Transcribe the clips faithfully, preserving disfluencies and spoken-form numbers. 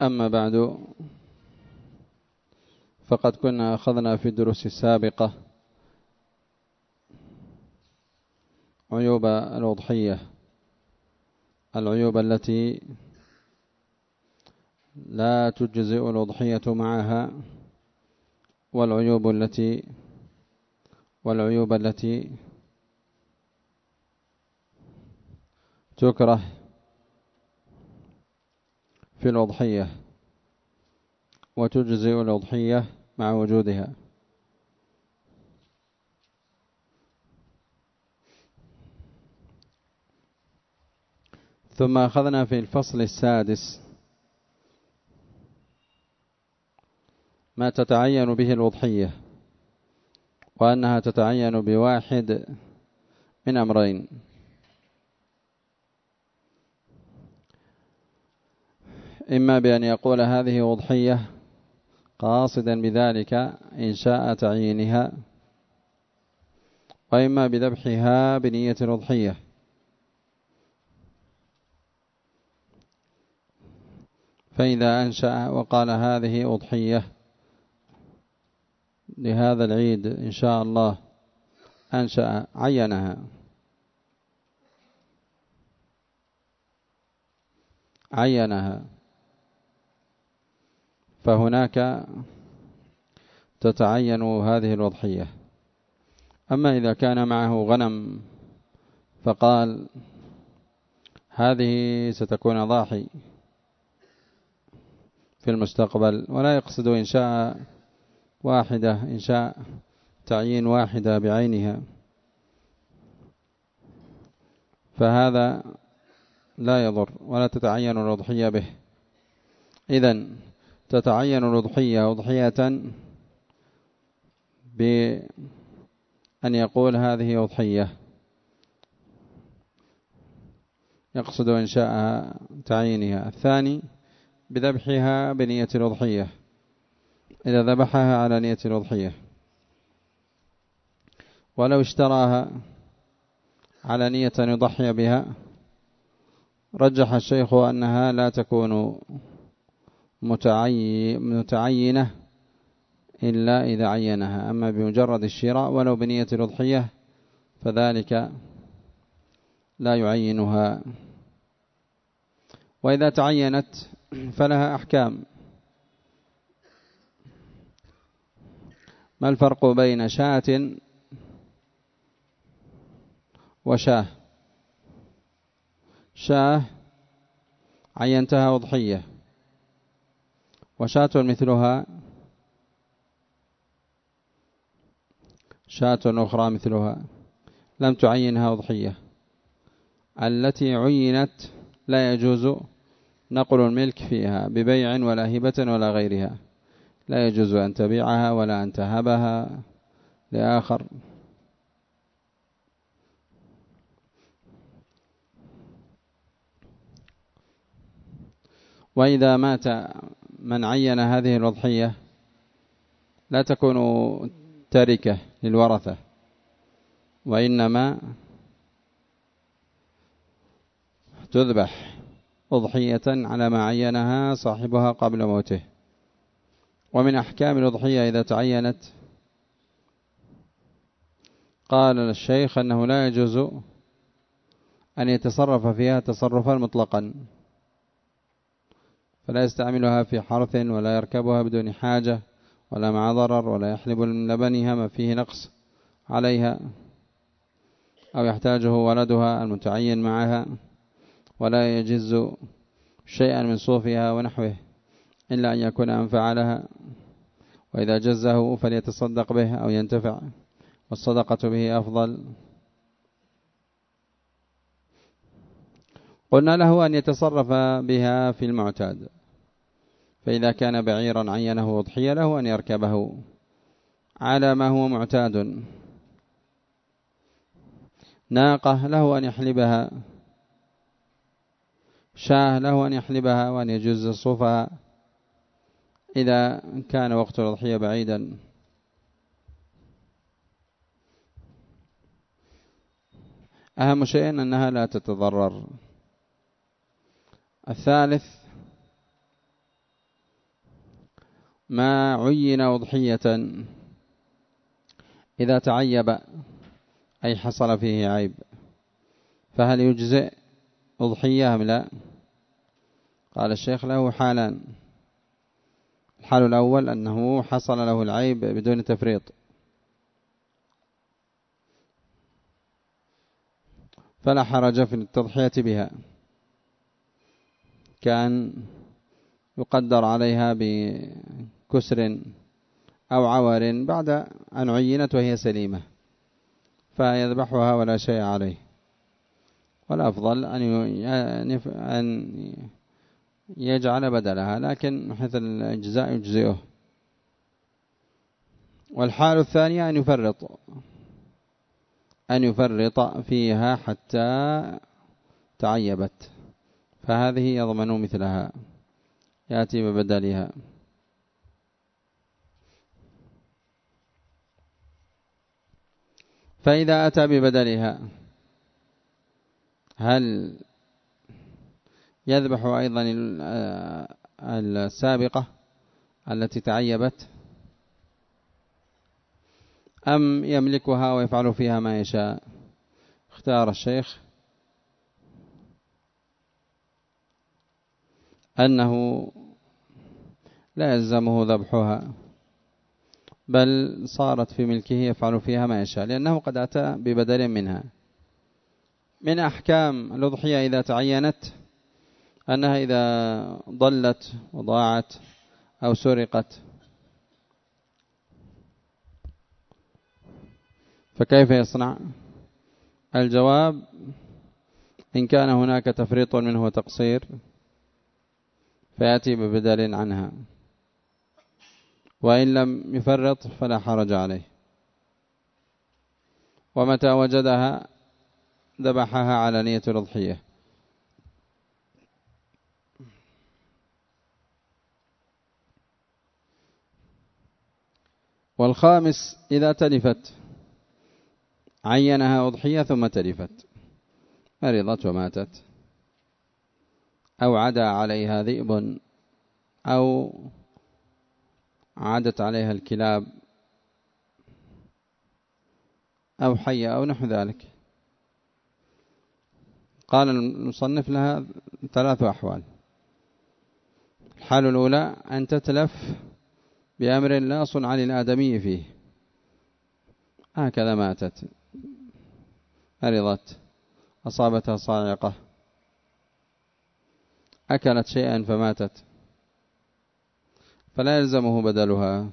أما بعد، فقد كنا أخذنا في الدروس السابقة عيوب الأضحية، العيوب التي لا تجزئ الأضحية معها، والعيوب التي والعيوب التي تكره في الأضحية وتجزئ الأضحية مع وجودها. ثم أخذنا في الفصل السادس ما تتعين به الأضحية، وأنها تتعين بواحد من أمرين: إما بأن يقول هذه أضحية قاصدا بذلك إنشاء تعيينها، وإما بذبحها بنية الأضحية. فإذا أنشأ وقال هذه أضحية لهذا العيد إن شاء الله، أنشأ عينها عينها فهناك تتعين هذه الأضحية. أما إذا كان معه غنم فقال هذه ستكون ضاحي في المستقبل، ولا يقصد إنشاء واحدة إنشاء تعيين واحدة بعينها، فهذا لا يضر ولا تتعين الأضحية به. إذن تتعين الأضحية أضحية بأن يقول هذه أضحية، يقصد إنشاء تعيينها. الثاني بذبحها بنية الأضحية، إذا ذبحها على نية الأضحية. ولو اشتراها على نية أن يضحي بها، رجح الشيخ أنها لا تكون متعينة إلا إذا عينها. أما بمجرد الشراء ولو بنية الأضحية فذلك لا يعينها. وإذا تعينت فلها أحكام. ما الفرق بين شاة وشاه؟ شاه عينتها أضحية، وشاة مثلها شاة أخرى مثلها لم تعينها أضحية. التي عينت لا يجوز نقل الملك فيها ببيع ولا هبة ولا غيرها، لا يجوز أن تبيعها ولا أن تهبها لآخر. وإذا مات من عين هذه الأضحية لا تكون تركة للورثة، وإنما تذبح أضحية على ما عينها صاحبها قبل موته. ومن أحكام الأضحية إذا تعينت، قال الشيخ أنه لا يجوز أن يتصرف فيها تصرفا مطلقا، فلا يستعملها في حرث ولا يركبها بدون حاجة ولا مع ضرر، ولا يحلب من لبنها ما فيه نقص عليها أو يحتاجه ولدها المتعين معها، ولا يجز شيئا من صوفها ونحوه إلا أن يكون أنفع لها، وإذا جزه فليتصدق به أو ينتفع، والصدقة به أفضل. قلنا له أن يتصرف بها في المعتاد، فإذا كان بعيرا عينه أضحية له أن يركبه على ما هو معتاد، ناقة له أن يحلبها، شاه له أن يحلبها وأن يجز صوفها إذا كان وقت الأضحية بعيدا. أهم شيء أنها لا تتضرر. الثالث ما عين أضحية إذا تعيب أي حصل فيه عيب فهل يجزئ أضحية أم لا؟ قال الشيخ له حالان. الحال الأول أنه حصل له العيب بدون تفريط، فلا حرج في التضحية بها، كان يقدر عليها بكسر أو عور بعد أن عينت وهي سليمة فيذبحها ولا شيء عليه. والأفضل أن يجعل بدلها، لكن مثل الإجزاء يجزئه. والحال الثانية أن يفرط أن يفرط فيها حتى تعيبت، فهذه يضمن مثلها يأتي ببدلها. فإذا أتى ببدلها هل يذبح أيضا السابقة التي تعيبت أم يملكها ويفعل فيها ما يشاء؟ اختار الشيخ أنه لا يلزمه ذبحها، بل صارت في ملكه يفعل فيها ما يشاء، لأنه قد أتى ببدل منها. من أحكام الأضحية إذا تعينت أنها إذا ضلت وضاعت أو سرقت فكيف يصنع؟ الجواب إن كان هناك تفريط منه وتقصير فيأتي ببدل عنها، وإن لم يفرط فلا حرج عليه، ومتى وجدها ذبحها على نية الأضحية. والخامس إذا تلفت عينها أضحية ثم تلفت، مرضت وماتت أو عدا عليها ذئب أو عادت عليها الكلاب أو حية أو نحو ذلك. قال المصنف لها ثلاث أحوال. الحال الأولى أن تتلف بأمر لا صنع للآدمي فيه، هكذا ماتت، مرضت، أصابتها صاعقة، أكلت شيئا فماتت، فلا يلزمه بدلها،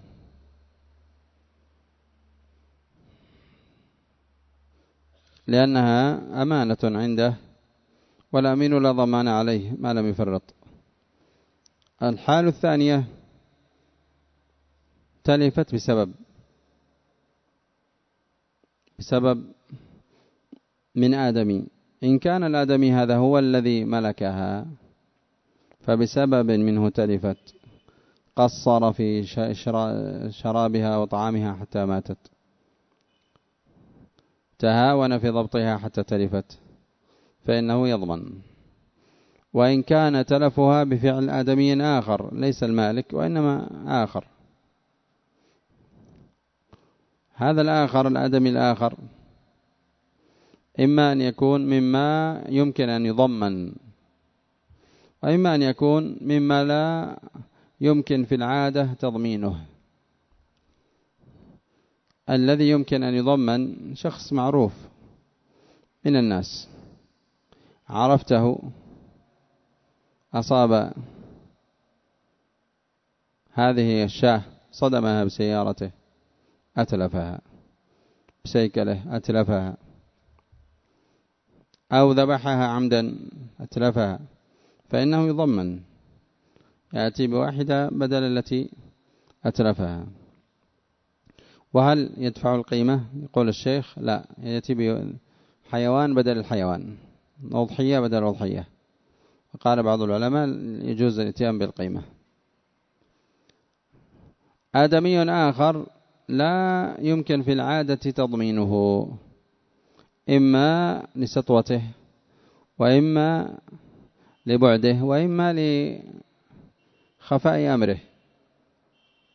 لأنها أمانة عنده والأمين لا ضمان عليه ما لم يفرط. الحال الثانية تلفت بسبب بسبب من آدمي، إن كان الآدمي هذا هو الذي ملكها فبسبب منه تلفت، قصر في شرابها وطعامها حتى ماتت، تهاون في ضبطها حتى تلفت، فإنه يضمن. وإن كان تلفها بفعل آدمي آخر ليس المالك وإنما آخر، هذا الآخر الآدمي الآخر إما أن يكون مما يمكن أن يضمن، وإما أن يكون مما لا يمكن في العادة تضمينه. الذي يمكن أن يضمن شخص معروف من الناس، عرفته، أصاب هذه الشاة صدمها بسيارته أتلفها، بسيكله أتلفها، أو ذبحها عمدا أتلفها، فإنه يضمن، يأتي بواحدة بدل التي أتلفها. وهل يدفع القيمة؟ يقول الشيخ لا، يأتي بحيوان بدل الحيوان، أضحية بدل أضحية. وقال بعض العلماء يجوز الاتيان بالقيمة. آدمي آخر لا يمكن في العادة تضمينه، إما لسطوته وإما لبعده وإما لخفاء أمره،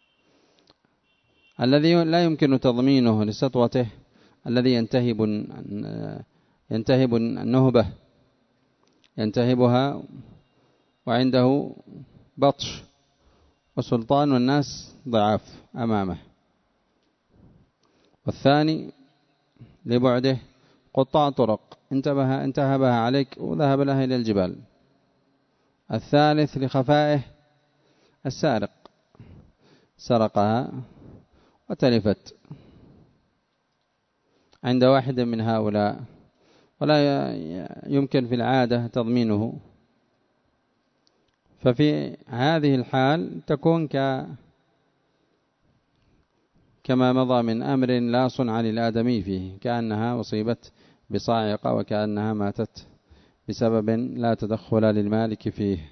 الذي لا يمكن تضمينه لسطوته الذي ينتهب ينتهب النهبة ينتهبها وعنده بطش وسلطان والناس ضعاف أمامه. والثاني لبعده قطاع طرق انتبه انتهبها عليك وذهب لها إلى الجبال. الثالث لخفائه السارق سرقها وتلفت عند واحد من هؤلاء ولا يمكن في العادة تضمينه، ففي هذه الحال تكون ك كما مضى من أمر لا صنع للآدمي فيه، كأنها أصيبت بصاعقة وكأنها ماتت بسبب لا تدخل للمالك فيه.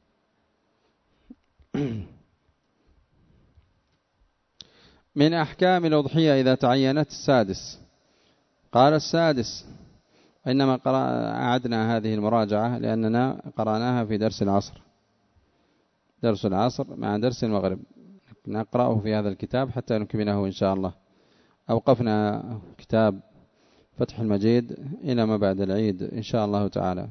من أحكام الأضحية إذا تعينت السادس. قال السادس، إنما أعدنا هذه المراجعة لأننا قرأناها في درس العصر، درس العصر مع درس المغرب نقرأه في هذا الكتاب حتى نكمله إن شاء الله. أوقفنا كتاب فتح المجيد إلى ما بعد العيد إن شاء الله تعالى.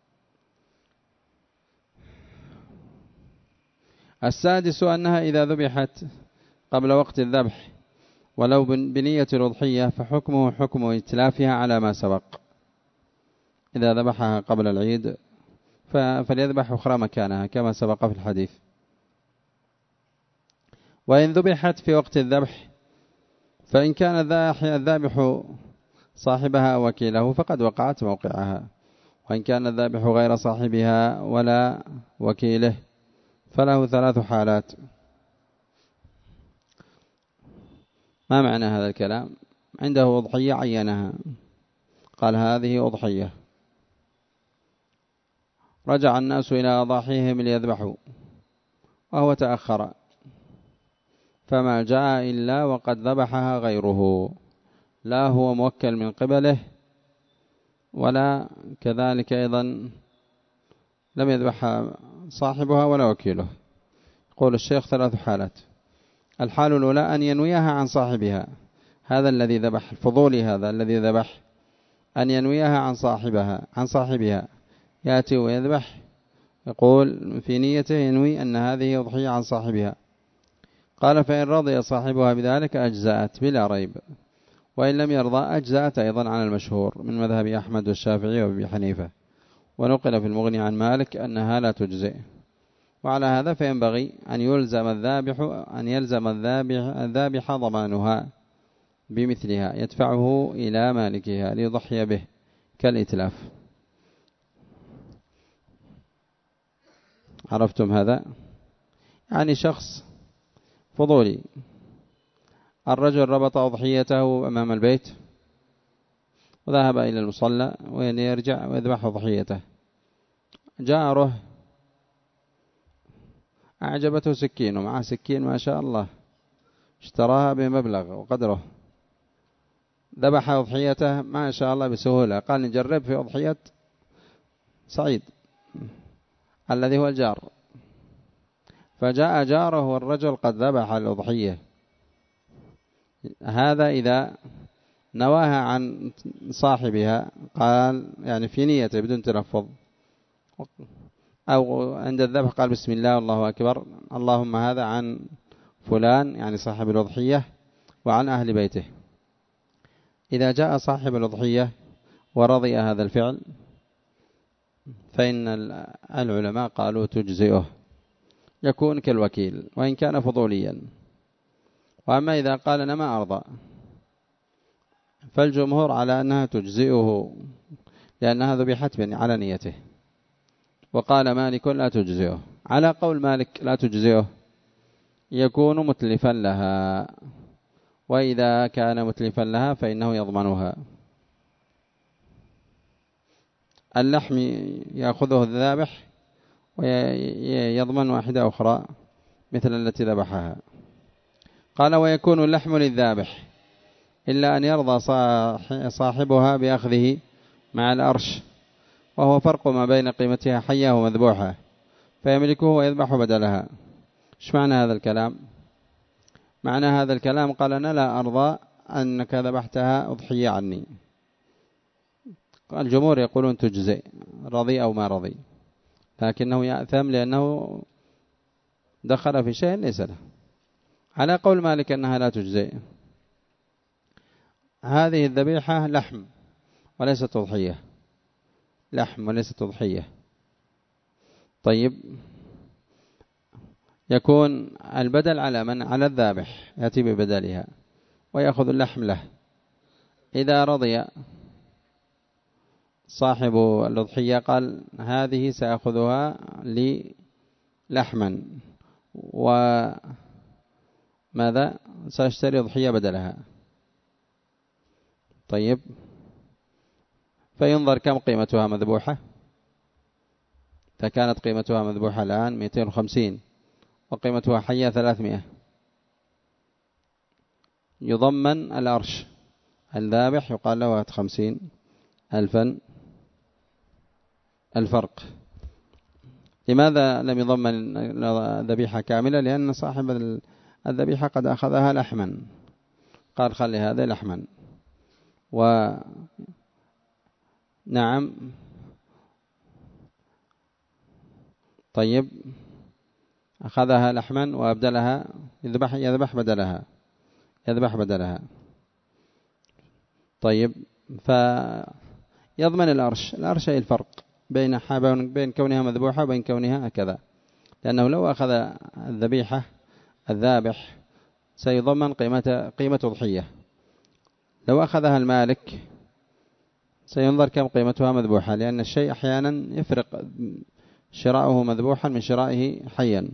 السادس أنها إذا ذبحت قبل وقت الذبح ولو بنية الأضحية فحكمه حكم إتلافها على ما سبق. إذا ذبحها قبل العيد فليذبح أخرى مكانها كما سبق في الحديث. وإن ذبحت في وقت الذبح فإن كان الذابح صاحبها وكيله فقد وقعت موقعها، وإن كان الذابح غير صاحبها ولا وكيله فله ثلاث حالات. ما معنى هذا الكلام؟ عنده أضحية عينها قال هذه أضحية، رجع الناس إلى أضاحيهم ليذبحوا وهو تأخر فما جاء إلا وقد ذبحها غيره، لا هو موكل من قبله ولا كذلك أيضا لم يذبحها صاحبها ولا وكيله. يقول الشيخ ثلاث حالات. الحال الأولى أن ينويها عن صاحبها، هذا الذي ذبح الفضولي هذا الذي ذبح أن ينويها عن صاحبها عن صاحبها يأتي ويذبح يقول في نيته ينوي أن هذه أضحية عن صاحبها. قال فإن رضي صاحبها بذلك أجزأت بلا ريب، وإن لم يرضى أجزأت أيضا عن المشهور من مذهب أحمد والشافعي وأبي حنيفة، ونقل في المغني عن مالك أنها لا تجزئ. وعلى هذا فينبغي أن يلزم الذابح أن يلزم الذابح, الذابح ضمانها بمثلها يدفعه إلى مالكها ليضحي به كالإتلاف. عرفتم هذا؟ يعني شخص فضولي، الرجل ربط أضحيته أمام البيت وذهب إلى المصلى ويرجع ويذبح أضحيته، جاره أعجبته سكين ومعه سكين ما شاء الله اشتراها بمبلغ وقدره، ذبح أضحيته ما شاء الله بسهولة، قال نجرب في أضحية سعيد الذي هو الجار، فجاء جاره والرجل قد ذبح الأضحية. هذا إذا نواها عن صاحبها قال يعني في نيته بدون تلفظ، أو عند الذبح قال بسم الله والله أكبر اللهم هذا عن فلان يعني صاحب الأضحية وعن أهل بيته. إذا جاء صاحب الأضحية ورضي هذا الفعل فإن العلماء قالوا تجزئه، يكون كالوكيل وإن كان فضوليا. وأما إذا قال أنا ما أرضى فالجمهور على أنها تجزئه لأنها ذبحت على نيته. وقال مالك لا تجزئه. على قول مالك لا تجزئه يكون متلفا لها، وإذا كان متلفا لها فإنه يضمنها. اللحم يأخذه الذابح ويضمن واحدة أخرى مثل التي ذبحها. قال ويكون اللحم للذابح إلا أن يرضى صاحبها بأخذه مع الأرش، وهو فرق ما بين قيمتها حية ومذبوحة، فيملكه ويذبح بدلها. ايش معنى هذا الكلام؟ معنى هذا الكلام قال أنا لا أرضى أنك ذبحتها أضحية عني. الجمهور يقولون تجزئ رضي أو ما رضي، لكنه يأثم لأنه دخل في شيء ليس له. على قول مالك أنها لا تجزئ. هذه الذبيحة لحم وليست أضحية، لحم وليست أضحية. طيب يكون البدل على من؟ على الذابح، يأتي ببدلها ويأخذ اللحم له. إذا رضي صاحب الأضحية قال هذه سأخذها لي لحما وماذا سأشتري أضحية بدلها. طيب فينظر كم قيمتها مذبوحة. فكانت قيمتها مذبوحة الآن مئتين وخمسين وقيمتها حية ثلاثمائة، يضمن الأرش الذابح يقال له خمسين ألفا الفرق. لماذا لم يضمن الذبيحة كاملة؟ لأن صاحب الذبيحة قد أخذها لحما، قال خلي هذا لحما، ونعم. طيب أخذها لحما وأبدلها، يذبح يذبح بدلها يذبح بدلها طيب فيضمن الأرش. الأرش هي الفرق بين بين كونها مذبوحة وبين كونها كذا، لأنه لو أخذ الذبيحة الذابح سيضمن قيمة قيمة أضحية. لو أخذها المالك سينظر كم قيمتها مذبوحة، لأن الشيء أحيانا يفرق شراؤه مذبوحا من شرائه حيا.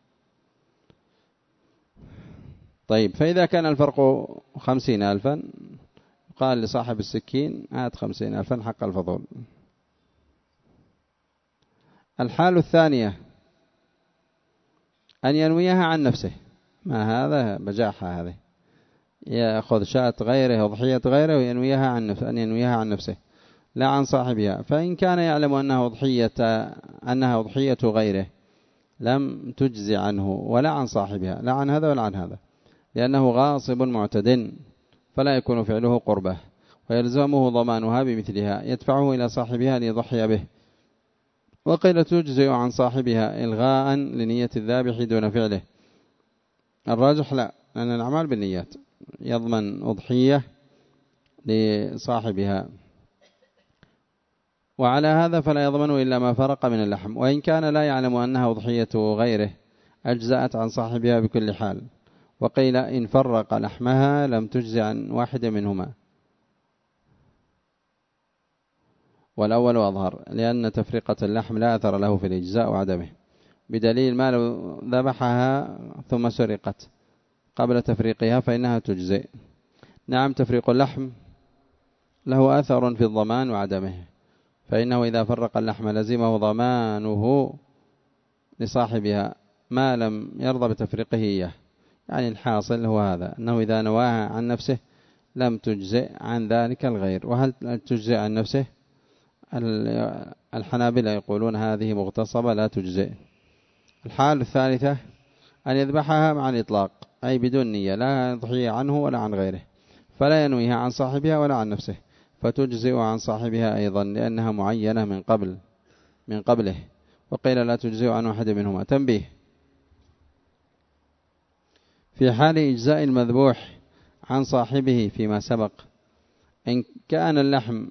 طيب فإذا كان الفرق خمسين ألفا قال لصاحب السكين هات خمسين ألفا حق الفضول. الحال الثانية أن ينويها عن نفسه. ما هذا بجاحة، هذه يأخذ شاة غيره وضحية غيره وينويها عن نفسه، أن ينويها عن نفسه لا عن صاحبها. فإن كان يعلم أنها أضحية أنها أضحية غيره لم تجزي عنه ولا عن صاحبها، لا عن هذا ولا عن هذا، لأنه غاصب معتد فلا يكون فعله قربه، ويلزمه ضمانها بمثلها يدفعه إلى صاحبها ليضحي به. وقيل تجزئ عن صاحبها إلغاء لنية الذابح دون فعله. الراجح لا، لأن الأعمال بالنيات، يضمن أضحية لصاحبها. وعلى هذا فلا يضمن إلا ما فرق من اللحم، وإن كان لا يعلم أنها أضحية غيره أجزأت عن صاحبها بكل حال. وقيل إن فرق لحمها لم تجزي عن واحد منهما، والأول أظهر، لأن تفرقة اللحم لا أثر له في الإجزاء وعدمه، بدليل ما لو ذبحها ثم سرقت قبل تفريقها فإنها تجزئ. نعم تفريق اللحم له أثر في الضمان وعدمه، فإنه إذا فرق اللحم لزمه ضمانه لصاحبها ما لم يرضى بتفريقه إياه. يعني الحاصل هو هذا، أنه إذا نواها عن نفسه لم تجزئ عن ذلك الغير. وهل تجزئ عن نفسه؟ الحنابلة يقولون هذه مغتصبة لا تجزئ. الحالة الثالثة أن يذبحها مع الإطلاق، أي بدون نية، لا يضحي عنه ولا عن غيره، فلا ينويها عن صاحبها ولا عن نفسه، فتجزئ عن صاحبها أيضا لأنها معينة من قبل من قبله. وقيل لا تجزئ عن واحد منهما. تنبيه: في حال إجزاء المذبوح عن صاحبه فيما سبق، إن كان اللحم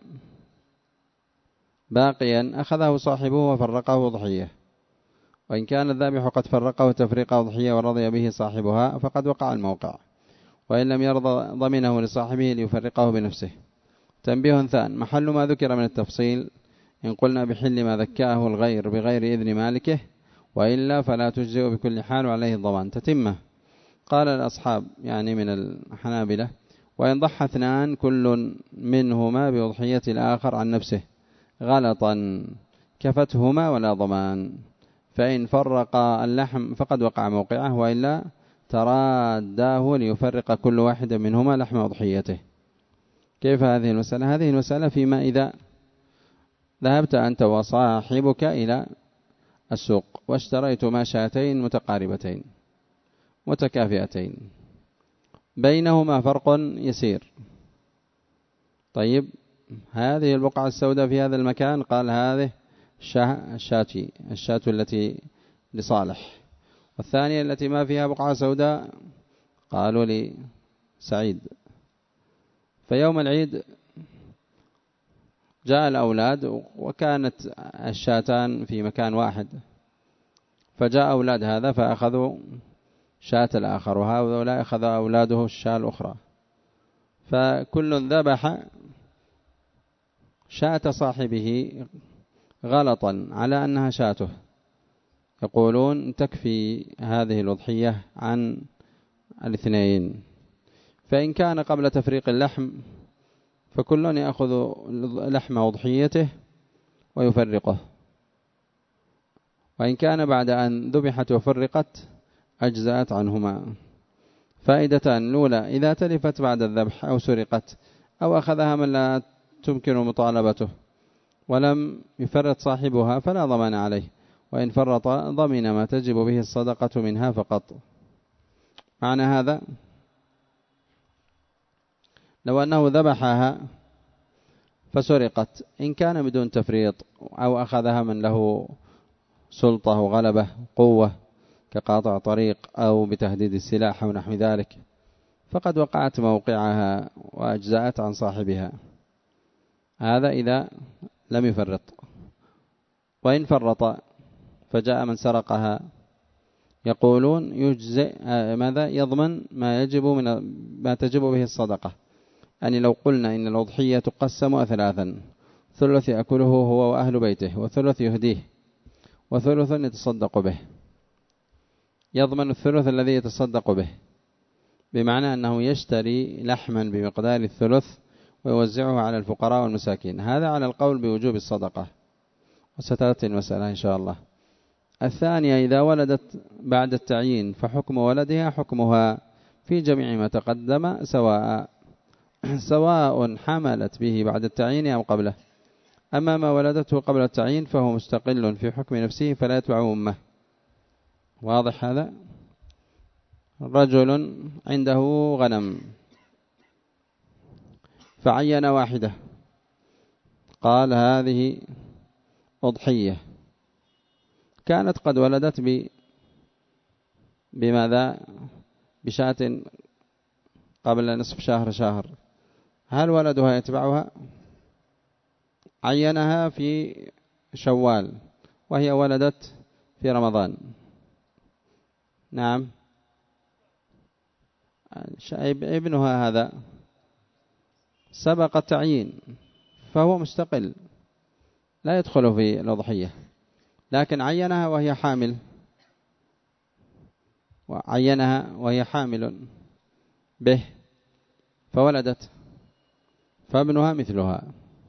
باقيا أخذه صاحبه وفرقه ضحية، وإن كان الذابح قد فرقه تفريقه ضحية ورضي به صاحبها فقد وقع الموقع، وإن لم يرضى ضمنه لصاحبه ليفرقه بنفسه. تنبيه ثان: محل ما ذكر من التفصيل إن قلنا بحل ما ذكاه الغير بغير إذن مالكه، وإلا فلا تجزئ بكل حال وعليه الضمان. تتمة: قال الأصحاب يعني من الحنابلة: وإن ضحى اثنان كل منهما بأضحية الآخر عن نفسه غلطا كفتهما ولا ضمان، فإن فرق اللحم فقد وقع موقعه، وإلا تراداه ليفرق كل واحد منهما لحم أضحيته. كيف هذه المسألة؟ هذه المسألة فيما إذا ذهبت أنت وصاحبك إلى السوق واشتريتما شاتين متقاربتين متكافئتين، بينهما فرق يسير. طيب هذه البقعة السوداء في هذا المكان، قال هذه الشاتي الشاة التي لصالح، والثانية التي ما فيها بقعة سوداء قالوا لي سعيد. فيوم العيد جاء الأولاد وكانت الشاتان في مكان واحد، فجاء أولاد هذا فأخذوا شاة الآخر، وهؤلاء أخذ أولاده الشاة الأخرى، فكل ذبح شاة صاحبه غلطا على أنها شاته. يقولون تكفي هذه الأضحية عن الاثنين. فإن كان قبل تفريق اللحم فكل يأخذ لحم أضحيته ويفرقه، وإن كان بعد أن ذبحت وفرقت أجزأت عنهما. فائدتان: الأولى إذا تلفت بعد الذبح أو سرقت أو أخذها من لا تمكن مطالبته ولم يفرط صاحبها فلا ضمان عليه، وإن فرط ضمن ما تجب به الصدقة منها فقط. معنى هذا لو أنه ذبحها فسرقت، إن كان بدون تفريط أو أخذها من له سلطة وغلبة قوة كقاطع طريق أو بتهديد السلاح أو نحو ذلك، فقد وقعت موقعها وأجزأت عن صاحبها. هذا إذا لم يفرط. وإن فرط فجاء من سرقها يقولون يجزئ ماذا يضمن ما يجب من ما تجب به الصدقة. يعني لو قلنا إن الأضحية تقسم ثلاثا: ثلث يأكله هو وأهل بيته، وثلث يهديه، وثلث يتصدق به، يضمن الثلث الذي يتصدق به، بمعنى أنه يشتري لحما بمقدار الثلث ويوزعه على الفقراء والمساكين. هذا على القول بوجوب الصدقة، وستأتي المسألة إن شاء الله. الثانية إذا ولدت بعد التعيين فحكم ولدها حكمها في جميع ما تقدم سواء سواء حملت به بعد التعيين أو قبله. أما ما ولدته قبل التعيين فهو مستقل في حكم نفسه فلا يتبع أمه. واضح هذا؟ رجل عنده غنم فعين واحدة، قال هذه أضحية، كانت قد ولدت ب بماذا بشاة قبل نصف شهر شهر، هل ولدها يتبعها؟ عينها في شوال وهي ولدت في رمضان. نعم، ابنها هذا سبق التعيين فهو مستقل لا يدخل في الأضحية، لكن عينها وهي حامل وعينها وهي حامل به فولدت، فابنها مثلها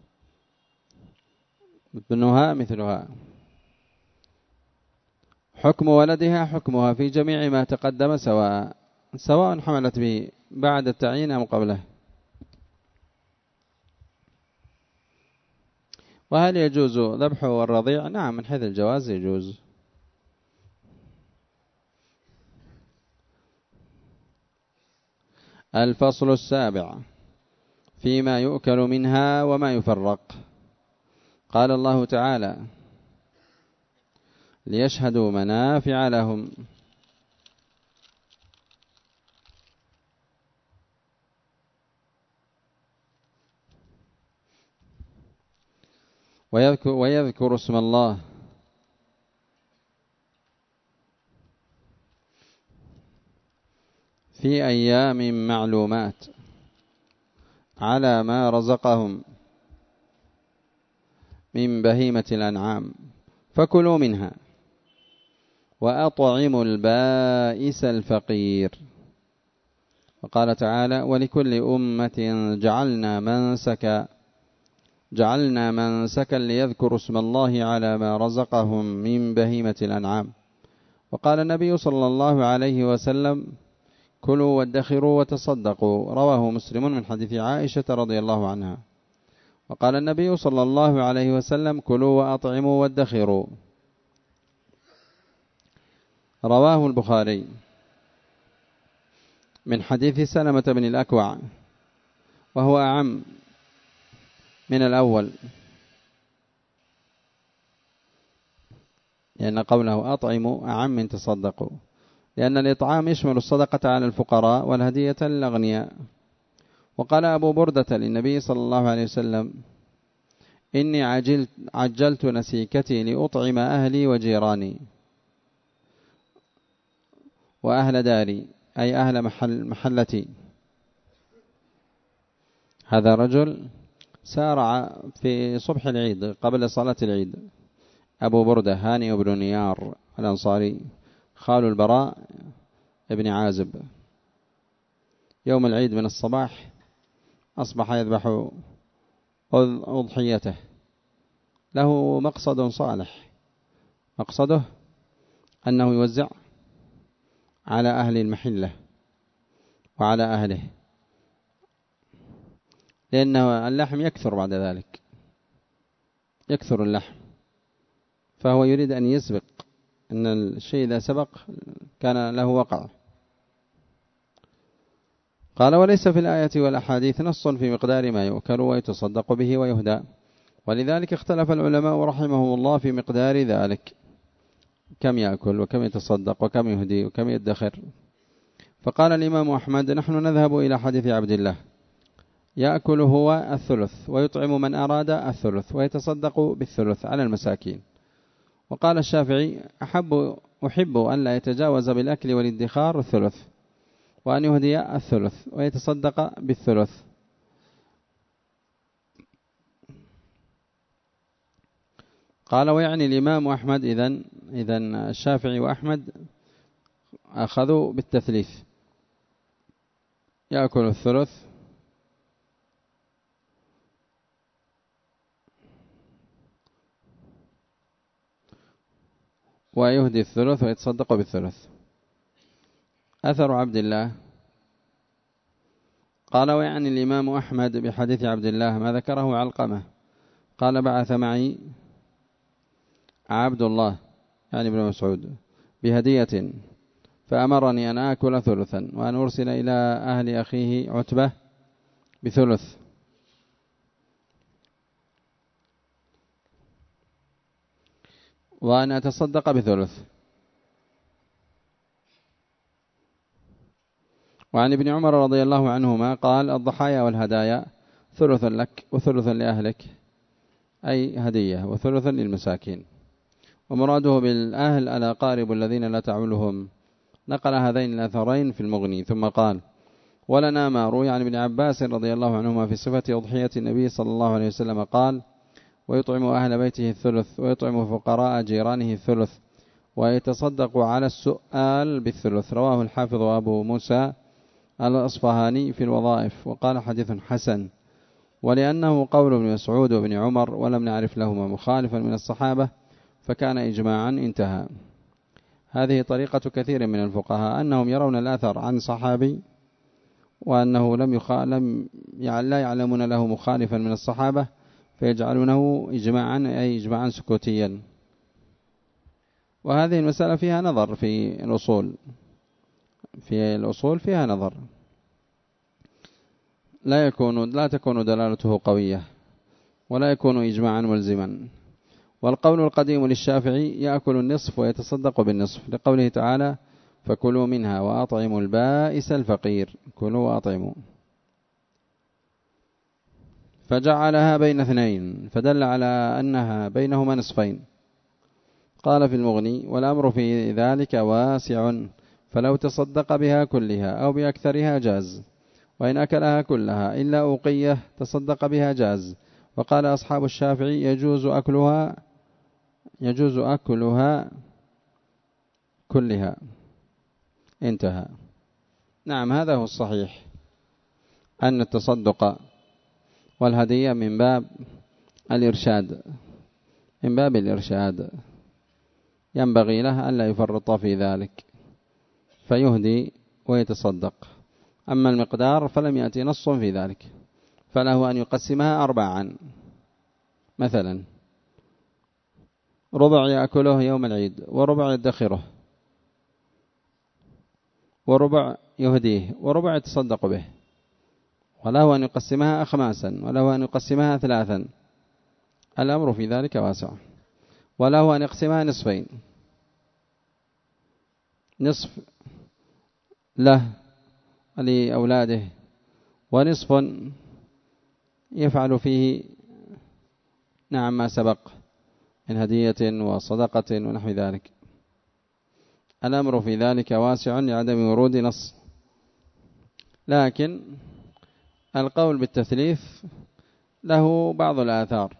ابنها مثلها حكم ولدها حكمها في جميع ما تقدم سواء سواء حملت به بعد التعيين أم قبله. وهل يجوز ذبحه الرضيع؟ نعم، من حيث الجواز يجوز. الفصل السابع فيما يؤكل منها وما يفرق. قال الله تعالى: ليشهدوا منافع لهم. ويذكر, ويذكر اسم الله في أيام معلومات على ما رزقهم من بهيمة الأنعام فكلوا منها وأطعموا البائس الفقير. وقال تعالى: ولكل أمة جعلنا منسكا جعلنا منسكا ليذكروا اسم الله على ما رزقهم من بهيمة الأنعام. وقال النبي صلى الله عليه وسلم: كلوا وادخروا وتصدقوا. رواه مسلم من حديث عائشة رضي الله عنها. وقال النبي صلى الله عليه وسلم: كلوا وأطعموا وادخروا. رواه البخاري. من حديث سلمة بن الأكوع وهو أعم من الأول، لأن قوله أطعموا أعم من تصدقوا، لأن الإطعام يشمل الصدقة على الفقراء والهدية للأغنياء. وقال أبو بردة للنبي صلى الله عليه وسلم: إني عجلت, عجلت نسيكتي لأطعم أهلي وجيراني وأهل داري، أي أهل محل محلتي. هذا رجل سارع في صبح العيد قبل صلاة العيد، أبو بردة هاني بن نيار الأنصاري خال البراء ابن عازب. يوم العيد من الصباح أصبح يذبح أضحيته، له مقصد صالح، مقصده أنه يوزع على أهل المحلة وعلى أهله، لأن اللحم يكثر بعد ذلك، يكثر اللحم، فهو يريد أن يسبق، أن الشيء إذا سبق كان له وقع. قال: وليس في الآية والأحاديث نص في مقدار ما يؤكل ويتصدق به ويهدى، ولذلك اختلف العلماء رحمهم الله في مقدار ذلك، كم يأكل وكم يتصدق وكم يهدي وكم يدخر. فقال الإمام أحمد: نحن نذهب إلى حديث عبد الله، يأكل هو الثلث ويطعم من أراد الثلث ويتصدق بالثلث على المساكين. وقال الشافعي: أحب أحب أن لا يتجاوز بالأكل والادخار الثلث، وأن يهدي الثلث ويتصدق بالثلث. قال: ويعني الإمام أحمد إذن إذن الشافعي وأحمد أخذوا بالتثليث، يأكل الثلث ويهدي الثلث ويتصدق بالثلث. أثر عبد الله. قال: ويعني الإمام أحمد بحديث عبد الله ما ذكره علقمة، قال: بعث معي عبد الله يعني ابن مسعود بهدية، فأمرني أن آكل ثلثا وأن أرسل إلى أهل أخيه عتبة بثلث، وأن أتصدق بثلث. وعن ابن عمر رضي الله عنهما قال: الضحايا والهدايا ثلث لك وثلث لأهلك، أي هدية، وثلث للمساكين. ومراده بالأهل الأقارب الذين لا تعولهم. نقل هذين الأثرين في المغني، ثم قال: ولنا ما روي عن ابن عباس رضي الله عنهما في صفة أضحية النبي صلى الله عليه وسلم قال: ويطعم أهل بيته الثلث ويطعم فقراء جيرانه الثلث ويتصدق على السؤال بالثلث. رواه الحافظ أبو موسى الأصفهاني في الوظائف، وقال: حديث حسن. ولأنه قول ابن مسعود وابن عمر ولم نعرف لهما مخالفا من الصحابة فكان إجماعا، انتهى. هذه طريقة كثير من الفقهاء، أنهم يرون الأثر عن صحابي وأنه لم يخ... لم يع... لا يعلمون له مخالفا من الصحابة فيجعلونه إجماعا، أي إجماعا سكوتيا. وهذه المسألة فيها نظر في الأصول، في الأصول فيها نظر، لا يكون لا تكون دلالته قوية ولا يكون إجماعا ملزما. والقول القديم للشافعي يأكل النصف ويتصدق بالنصف، لقوله تعالى: فكلوا منها وأطعموا البائس الفقير، كلوا وأطعموا، فجعلها بين اثنين فدل على أنها بينهما نصفين. قال في المغني: والأمر في ذلك واسع، فلو تصدق بها كلها أو بأكثرها جاز، وإن أكلها كلها إلا أوقية تصدق بها جاز. وقال أصحاب الشافعي: يجوز أكلها يجوز أكلها كلها، انتهى. نعم، هذا هو الصحيح، أن التصدق والهدية من باب الإرشاد، من باب الإرشاد، ينبغي له أن لا يفرط في ذلك فيهدي ويتصدق. أما المقدار فلم يأتي نص في ذلك، فله أن يقسمها أربعا، مثلا ربع يأكله يوم العيد وربع يدخره، وربع يهديه وربع يتصدق به، وله أن يقسمها أخماسا، وله أن يقسمها ثلاثا، الأمر في ذلك واسع. وله أن يقسمها نصفين، نصف له لأولاده، ونصف يفعل فيه نعم ما سبق من هدية وصدقة ونحو ذلك. الأمر في ذلك واسع لعدم ورود نص. لكن القول بالتثليث له بعض الآثار،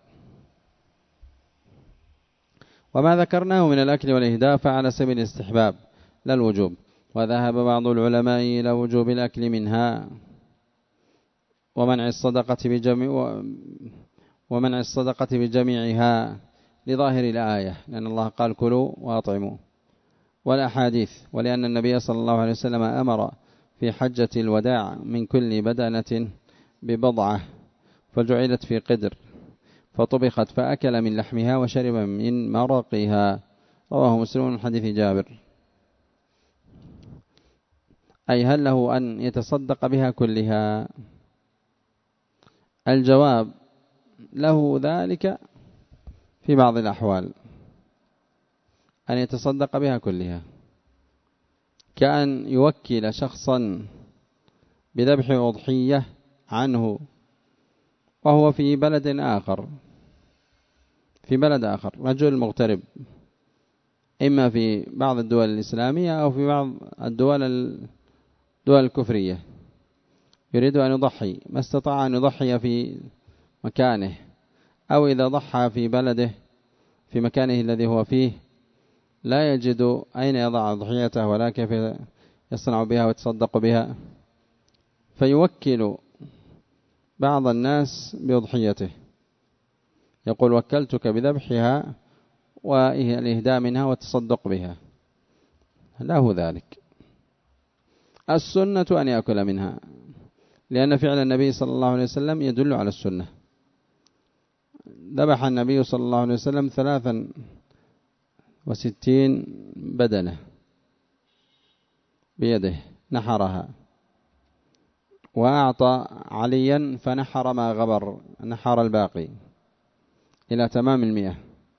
وما ذكرناه من الأكل والإهداء فعلى سبيل الاستحباب لا الوجوب. وذهب بعض العلماء إلى وجوب الأكل منها ومنع الصدقة بجميع ومنع الصدقة بجميعها لظاهر الآية، لأن الله قال كلوا وأطعموا، والأحاديث، ولأن النبي صلى الله عليه وسلم أمر في حجة الوداع من كل بدنة ببضعة فجعلت في قدر فطبخت فأكل من لحمها وشرب من مرقها، رواه مسلم من حديث جابر. أي هل له أن يتصدق بها كلها؟ الجواب له ذلك في بعض الأحوال، أن يتصدق بها كلها، كأن يوكل شخصا بذبح أضحية عنه وهو في بلد آخر في بلد آخر رجل مغترب، إما في بعض الدول الإسلامية أو في بعض الدول الدول الكفرية، يريد أن يضحي، ما استطاع أن يضحي في مكانه، أو إذا ضحى في بلده في مكانه الذي هو فيه لا يجد أين يضع ضحيته ولا كيف يصنع بها ويتصدق بها، فيوكل بعض الناس بأضحيته، يقول وكلتك بذبحها والإهداء منها والتصدق بها، له ذلك. السنة أن يأكل منها، لأن فعل النبي صلى الله عليه وسلم يدل على السنة. ذبح النبي صلى الله عليه وسلم ثلاثا وستين بدنة بيده نحرها، وأعطى عليا فنحر ما غبر، نحر الباقي إلى تمام المئة،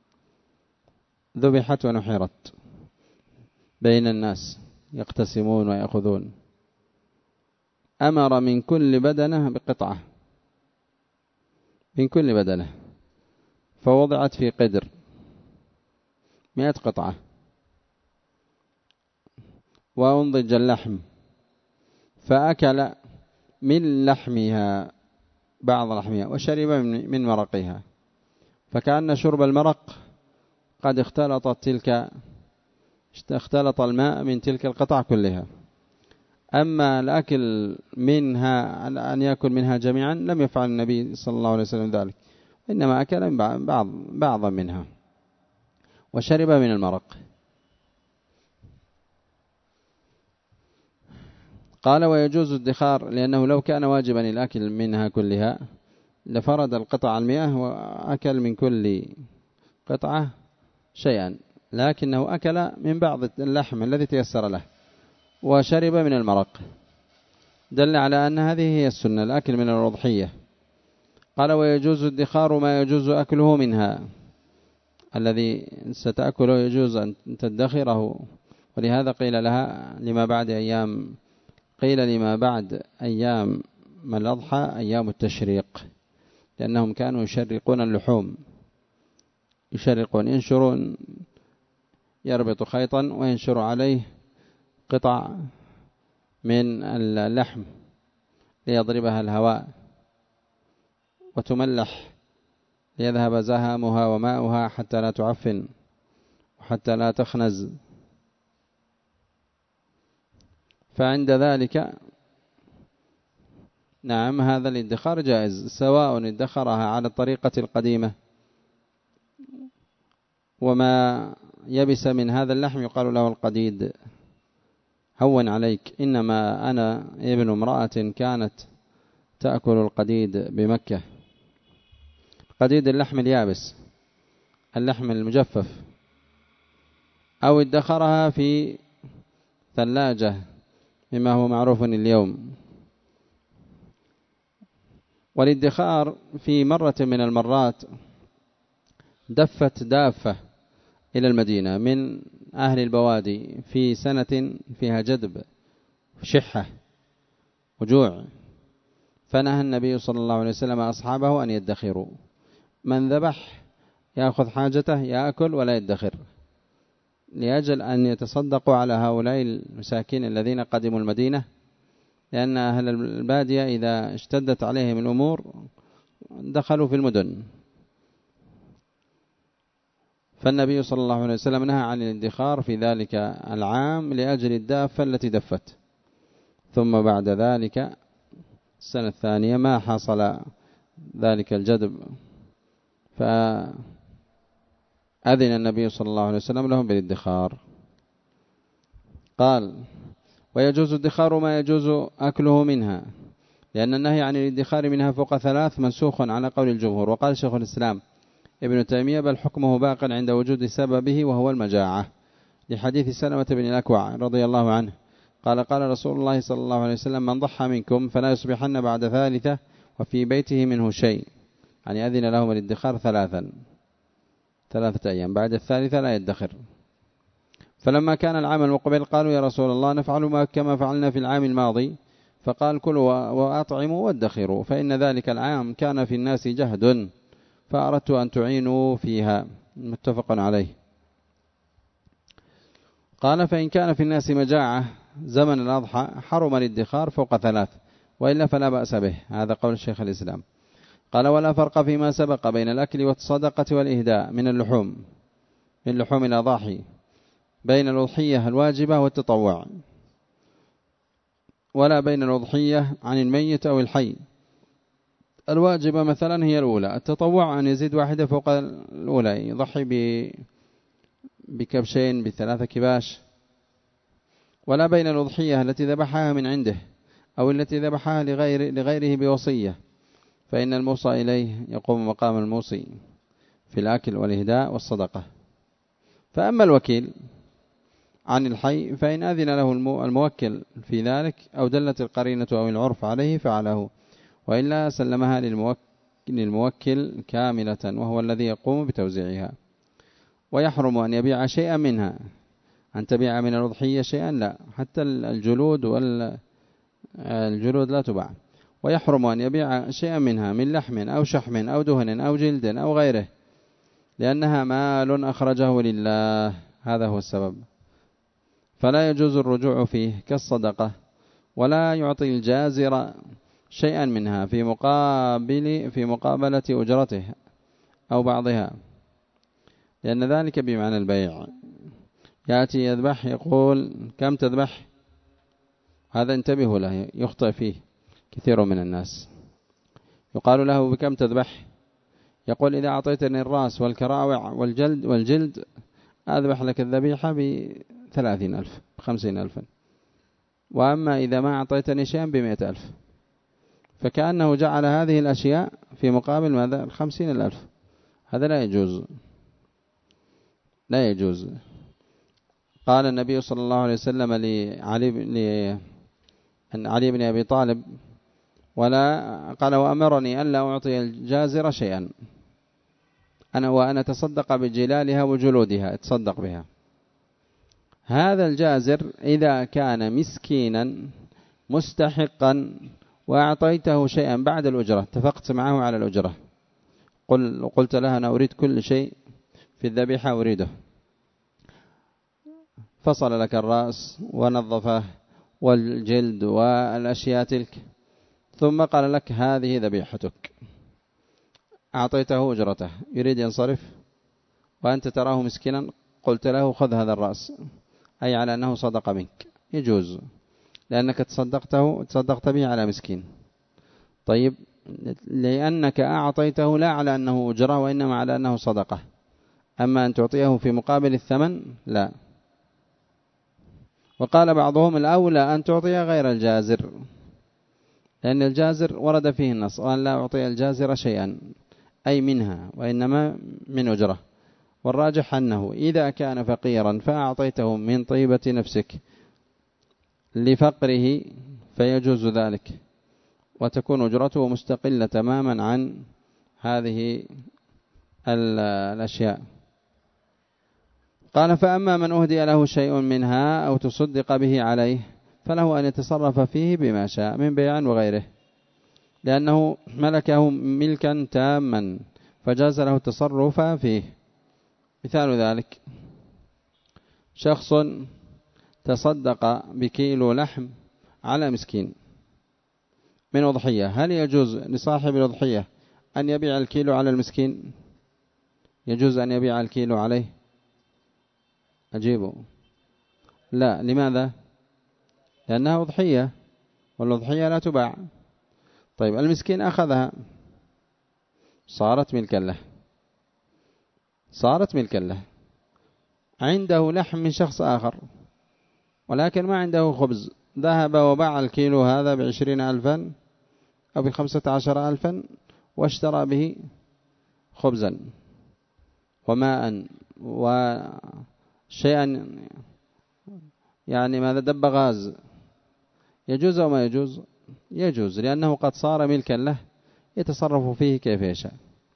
ذبحت ونحرت بين الناس يقتسمون ويأخذون. أمر من كل بدنة بقطعة، من كل بدنة، فوضعت في قدر مئة قطعة، وأنضج اللحم فأكل من لحمها بعض لحمها وشرب من مرقها، فكأن شرب المرق قد اختلطت تلك اختلط الماء من تلك القطع كلها. أما الأكل منها أن يأكل منها جميعا لم يفعل النبي صلى الله عليه وسلم ذلك، إنما أكل من بعض بعضا منها وشرب من المرق. قال ويجوز الادخار، لأنه لو كان واجبا الأكل منها كلها لفرد القطع المئة وأكل من كل قطعة شيئا، لكنه أكل من بعض اللحم الذي تيسر له وشرب من المرق، دل على أن هذه هي السنة، الأكل من الأضحية. قال ويجوز ادخار ما يجوز أكله منها، الذي ستأكله يجوز أن تدخره، ولهذا قيل لها لما بعد أيام قيل لما بعد أيام ما الأضحى أيام التشريق، لأنهم كانوا يشرقون اللحوم، يشرقون ينشرون، يربط خيطا وينشر عليه قطع من اللحم ليضربها الهواء وتملح ليذهب زهامها وماؤها حتى لا تعفن وحتى لا تخنز. فعند ذلك نعم هذا الادخار جائز، سواء ادخرها على الطريقة القديمة وما يبس من هذا اللحم يقال له القديد، هون عليك، إنما أنا ابن امرأة كانت تأكل القديد بمكة، قديد اللحم اليابس، اللحم المجفف، أو ادخرها في ثلاجة مما هو معروف اليوم. والادخار في مرة من المرات دفت دافة إلى المدينة من أهل البوادي في سنة فيها جدب شحة وجوع، فنهى النبي صلى الله عليه وسلم أصحابه أن يدخروا، من ذبح يأخذ حاجته يأكل ولا يدخر، لأجل أن يتصدقوا على هؤلاء المساكين الذين قدموا المدينة، لأن أهل البادية إذا اشتدت عليهم الأمور دخلوا في المدن. فالنبي صلى الله عليه وسلم نهى عن الادخار في ذلك العام لأجل الدافة التي دفت. ثم بعد ذلك السنة الثانية ما حصل ذلك الجدب، فأذن النبي صلى الله عليه وسلم لهم بالادخار. قال: ويجوز ادخار ما يجوز أكله منها، لأن النهي عن الادخار منها فوق ثلاث منسوخ على قول الجمهور. وقال شيخ الإسلام ابن تيمية: بل حكمه باق عند وجود سببه وهو المجاعة، لحديث سلمة بن الأكوع رضي الله عنه قال: قال رسول الله صلى الله عليه وسلم: من ضحى منكم فلا يصبحن بعد ثالثة وفي بيته منه شيء، يعني أذن لهم الادخار ثلاثا ثلاثة أيام، بعد الثالثة لا يدخر. فلما كان العام المقبل قالوا: يا رسول الله نفعل ما كما فعلنا في العام الماضي، فقال: كلوا وأطعموا وادخروا، فإن ذلك العام كان في الناس جهد فأردت أن تعينوا فيها. متفق عليه. قال: فإن كان في الناس مجاعة زمن الأضحى حرم الادخار فوق ثلاث، وإلا فلا بأس به. هذا قول الشيخ الإسلام. قال: ولا فرق فيما سبق بين الأكل والصدقة والإهداء من اللحوم من لحوم الأضاحي بين الأضحية الواجبة والتطوع، ولا بين الأضحية عن الميت أو الحي. الواجبة مثلا هي الأولى، التطوع أن يزيد واحدة فوق الأولى، يضحي بكبشين بثلاثة كباش. ولا بين الأضحية التي ذبحها من عنده أو التي ذبحها لغير لغيره بوصية، فإن الموصى إليه يقوم مقام الموصي في الأكل والإهداء والصدقة. فأما الوكيل عن الحي فإن أذن له الموكل في ذلك أو دلت القرينة أو العرف عليه فعله، وإلا سلمها للموكل كاملة وهو الذي يقوم بتوزيعها. ويحرم أن يبيع شيئا منها، أن تبيع من الأضحية شيئا لا، حتى الجلود والجلود لا تباع. ويحرم أن يبيع شيئا منها من لحم أو شحم أو دهن أو جلد أو غيره، لأنها مال أخرجه لله، هذا هو السبب. فلا يجوز الرجوع فيه كالصدقة. ولا يعطي الجازر شيئا منها في مقابل في مقابلة أجرته أو بعضها، لأن ذلك بمعنى البيع. يأتي يذبح يقول: كم تذبح؟ هذا انتبهوا له، يخطئ فيه كثير من الناس. يقال له: بكم تذبح؟ يقول: إذا أعطيتني الرأس والكراوع والجلد والجلد أذبح لك الذبيحة بثلاثين ألف بخمسين ألفا، وأما إذا ما أعطيتني شيئا بمئة ألف. فكأنه جعل هذه الأشياء في مقابل ماذا؟ الخمسين الألف. هذا لا يجوز، لا يجوز. قال النبي صلى الله عليه وسلم لعلي بن علي بن أبي طالب: ولا قال: وأمرني ألا أعطي الجازر شيئا، أنا وأنا تصدق بجلالها وجلودها، تصدق بها. هذا الجازر إذا كان مسكينا مستحقا وأعطيته شيئا بعد الأجرة، اتفقت معه على الأجرة، قل قلت لها: أنا أريد كل شيء في الذبيحة أريده، فصل لك الرأس ونظفه والجلد والأشياء تلك، ثم قال لك: هذه ذبيحتك، أعطيته أجرته، يريد ينصرف وأنت تراه مسكينا، قلت له: خذ هذا الرأس، أي على أنه صدق منك، يجوز، لأنك تصدقته تصدقت به على مسكين. طيب، لأنك أعطيته لا على أنه أجرة وإنما على أنه صدقة، أما أن تعطيه في مقابل الثمن لا. وقال بعضهم: الأولى أن تعطي غير الجازر، لأن الجازر ورد فيه النص وأن لا أعطي الجازر شيئا أي منها، وإنما من أجرة. والراجح أنه إذا كان فقيرا فأعطيته من طيبة نفسك لفقره فيجوز ذلك، وتكون أجرته مستقلة تماما عن هذه الأشياء. قال: فأما من أهدي له شيء منها أو تصدق به عليه فله أن يتصرف فيه بما شاء من بيع وغيره، لأنه ملكه ملكا تاما فجاز له التصرف فيه. مثال ذلك: شخص تصدق بكيلو لحم على مسكين من أضحية، هل يجوز لصاحب الأضحية أن يبيع الكيلو على المسكين؟ يجوز أن يبيع الكيلو عليه؟ أجيبه لا. لماذا؟ لأنها أضحية، والأضحية لا تباع. طيب المسكين أخذها، صارت ملكا له، صارت ملكا له. عنده لحم من شخص آخر ولكن ما عنده خبز، ذهب وباع الكيلو هذا بعشرين ألفا أو بخمسة عشر ألفا واشترى به خبزا وماء وشيئا، يعني ماذا، دب غاز. يجوز أو ما يجوز؟ يجوز، لأنه قد صار ملكا له يتصرف فيه كيف يشاء.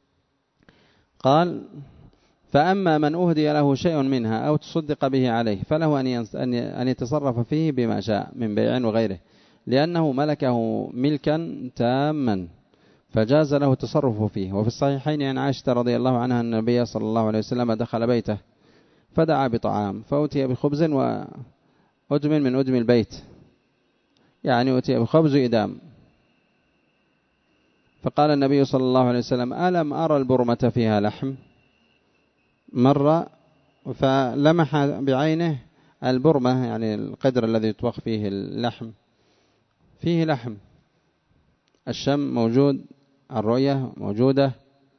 قال: فأما من أهدي له شيء منها أو تصدق به عليه فله أن يتصرف فيه بما شاء من بيع وغيره، لأنه ملكه ملكا تاما فجاز له التصرف فيه. وفي الصحيحين عن عائشة رضي الله عنها أن النبي صلى الله عليه وسلم دخل بيته فدعا بطعام فأتي بخبز وأدم من أدم البيت، يعني أتي بخبز إدام، فقال النبي صلى الله عليه وسلم: ألم أرى البرمة فيها لحم؟ مر فلمح بعينه البرمة، يعني القدر الذي يطبخ فيه اللحم، فيه لحم، الشم موجود، الرؤية موجودة،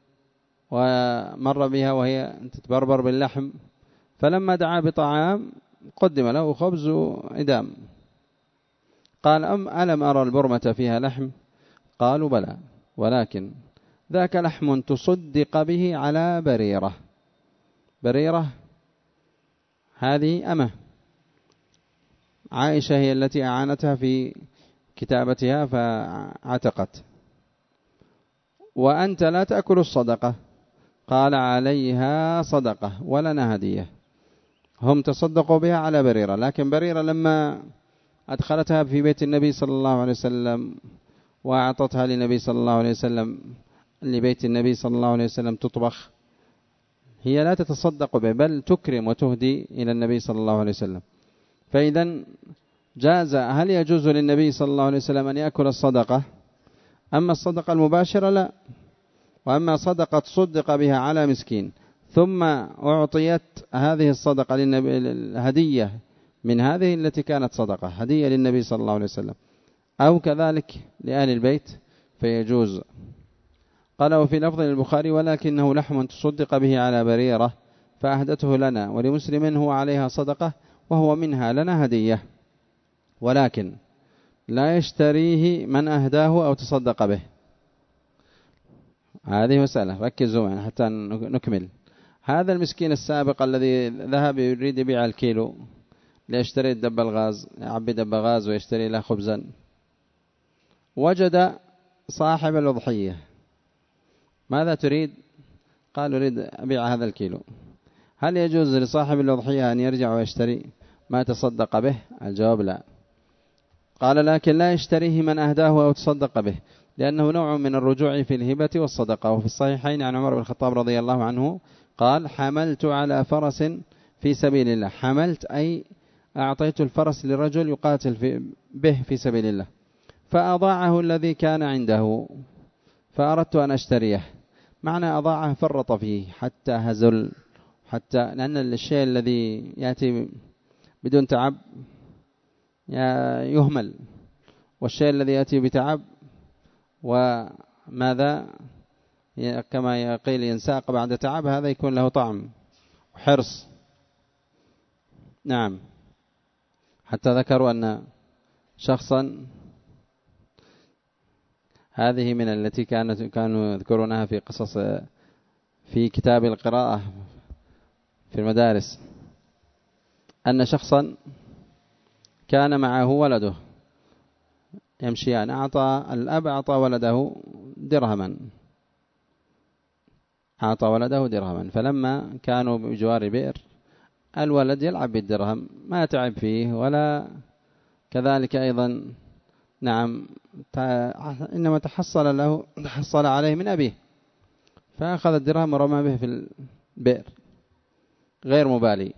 ومر بها وهي تتبربر باللحم، فلما دعا بطعام قدم له خبز إدام. قال: أم ألم أرى البرمة فيها لحم؟ قالوا: بلى، ولكن ذاك لحم تصدق به على بريرة. بريرة هذه أمة عائشة هي التي أعانتها في كتابتها فعتقت، وأنت لا تأكل الصدقة. قال: عليها صدقة ولنا هدية. هم تصدقوا بها على بريرة، لكن بريرة لما أدخلتها في بيت النبي صلى الله عليه وسلم وأعطتها للنبي صلى الله عليه وسلم لبيت النبي صلى الله عليه وسلم تطبخ، هي لا تتصدق به بل تكرم وتهدي إلى النبي صلى الله عليه وسلم. فإذا جاز، هل يجوز للنبي صلى الله عليه وسلم أن يأكل الصدقة؟ أما الصدقة المباشرة لا. وأما صدقة تصدق بها على مسكين ثم أعطيت هذه الصدقة للنبي الهدية من هذه التي كانت صدقة هدية للنبي صلى الله عليه وسلم أو كذلك لآل البيت فيجوز. قال: وفي لفظ البخاري: ولكنه لحم تصدق به على بريرة فأهدته لنا، ولمسلم هو عليها صدقة وهو منها لنا هدية، ولكن لا يشتريه من أهداه أو تصدق به. هذه مسألة، ركزوا معنا حتى نكمل. هذا المسكين السابق الذي ذهب يريد يبيع الكيلو ليشتري دب الغاز، يعبي دب غاز ويشتري له خبزا، وجد صاحب الأضحية: ماذا تريد؟ قال: أريد أبيع هذا الكيلو. هل يجوز لصاحب الأضحية أن يرجع ويشتري ما تصدق به؟ الجواب لا. قال: لكن لا يشتريه من أهداه أو تصدق به، لأنه نوع من الرجوع في الهبة والصدقة. وفي الصحيحين عن عمر بن الخطاب رضي الله عنه قال: حملت على فرس في سبيل الله. حملت أي أعطيت الفرس لرجل يقاتل في به في سبيل الله، فأضاعه الذي كان عنده فأردت أن أشتريه. معنى أضاعه فرط فيه حتى هزل، حتى لأن الشيء الذي يأتي بدون تعب يهمل، والشيء الذي يأتي بتعب وماذا كما يقيل ينساق بعد تعب هذا يكون له طعم وحرص. نعم، حتى ذكروا أن شخصا، هذه من التي كانت كانوا يذكرونها في قصص في كتاب القراءة في المدارس، أن شخصا كان معه ولده يمشيان، أعطى الأب أعطى ولده درهما أعطى ولده درهما فلما كانوا بجوار بئر الولد يلعب بالدرهم ما تعب فيه ولا كذلك أيضا نعم إنما تحصل له تحصل عليه من أبيه، فأخذ الدرهم ورمى به في البئر غير مبالي.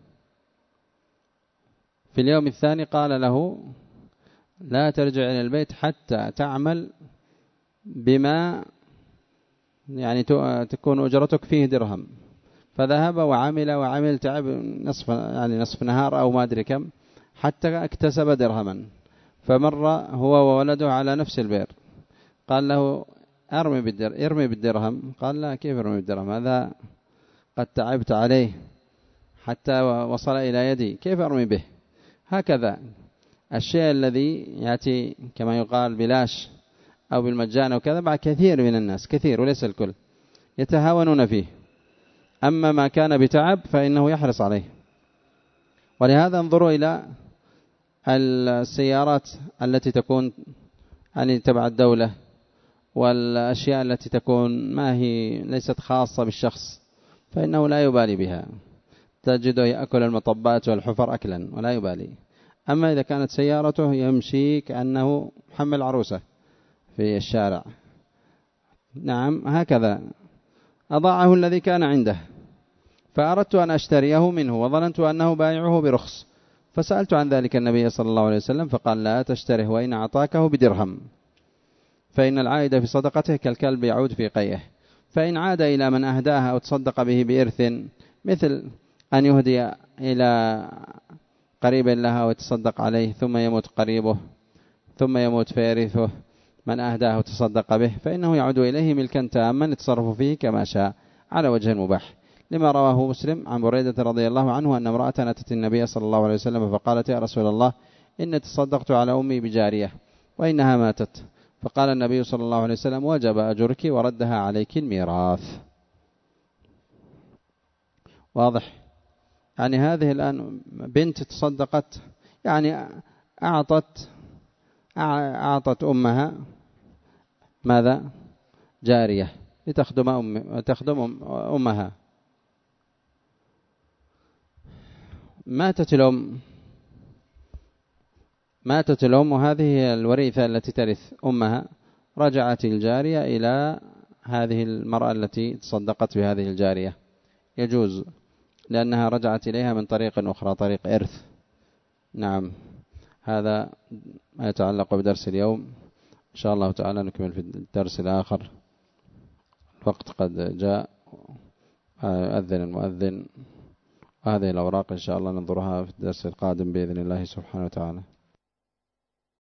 في اليوم الثاني قال له لا ترجع إلى البيت حتى تعمل بما يعني تكون أجرتك فيه درهم. فذهب وعمل وعمل تعب نصف يعني نصف نهار أو ما أدري كم حتى اكتسب درهما. فمر هو وولده على نفس البئر قال له أرمي بالدرهم ارمي بالدرهم. قال لا كيف ارمي بالدرهم هذا قد تعبت عليه حتى وصل إلى يدي كيف أرمي به. هكذا الشيء الذي يأتي كما يقال بلاش أو بالمجان أو كذا مع كثير من الناس كثير وليس الكل يتهاونون فيه، أما ما كان بتعب فإنه يحرص عليه. ولهذا انظروا إلى السيارات التي تكون يعني تبع الدولة والأشياء التي تكون ما هي ليست خاصة بالشخص فإنه لا يبالي بها، تجده يأكل المطبات والحفر أكلا ولا يبالي. أما إذا كانت سيارته يمشي كأنه محمل عروسة في الشارع. نعم هكذا أضاعه الذي كان عنده، فأردت أن أشتريه منه وظننت أنه بايعه برخص، فسألت عن ذلك النبي صلى الله عليه وسلم فقال لا تشتره وإن أعطاكه بدرهم، فإن العائد في صدقته كالكلب يعود في قيه. فإن عاد إلى من أهداها أو تصدق به بإرث مثل أن يهدي إلى قريب لها ويتصدق عليه ثم يموت قريبه ثم يموت فيرثه من أهداه وتصدق به فإنه يعود إليه ملكا تاما يتصرف فيه كما شاء على وجه المباح، لما رواه مسلم عن بريدة رضي الله عنه أن امرأة أتت النبي صلى الله عليه وسلم فقالت يا رسول الله إني تصدقت على أمي بجارية وإنها ماتت، فقال النبي صلى الله عليه وسلم وجب أجرك وردها عليك الميراث. واضح؟ يعني هذه الآن بنت تصدقت يعني أعطت أعطت أمها ماذا؟ جارية لتخدم أم تخدم أمها. ماتت الأم ماتت الأم وهذه هي الوريثة التي ترث أمها، رجعت الجارية إلى هذه المرأة التي تصدقت بهذه الجارية، يجوز لأنها رجعت إليها من طريق أخرى طريق إرث. نعم هذا ما يتعلق بدرس اليوم، إن شاء الله تعالى نكمل في الدرس الآخر. الوقت قد جاء، أذن المؤذن، وهذه الأوراق إن شاء الله ننظرها في الدرس القادم بإذن الله سبحانه وتعالى.